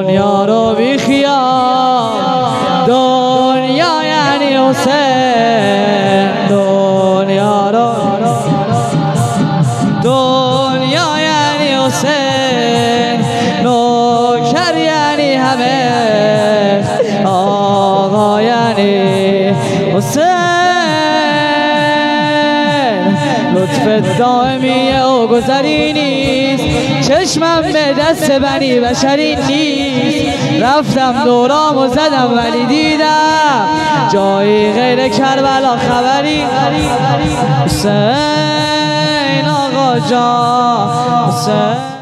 دنیا رو بی خیال، دنیا یعنی حسین، دنیا رو، دنیا یعنی حسین، نوکر یعنی همه، آقا یعنی حسین. لطف دائمی او گذری نیست، چشمم به دست بنی بشری نیست. رفتم دورامو زدم ولی دیدم جایی غیر کربلا خبری. حسین آقا جان حسین.